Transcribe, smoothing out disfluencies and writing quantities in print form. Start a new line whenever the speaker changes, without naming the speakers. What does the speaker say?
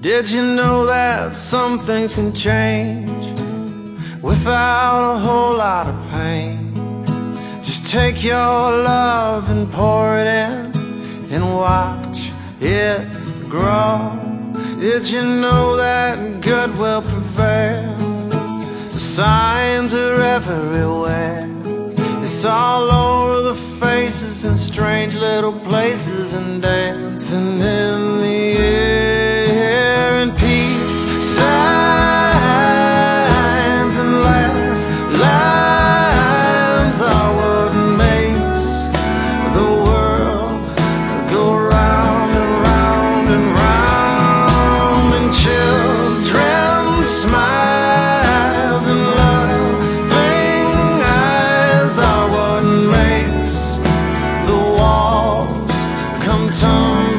Did you know that some things can change without a whole lot of pain? Just take your love and pour it in and watch it grow. Did you know that good will prevail? The signs are everywhere. It's all over the faces in strange little places and dancing in the air. And peace signs and lines are what makes the world go round and round and round. And children's smiles and loving eyes are what makes the walls come tumbling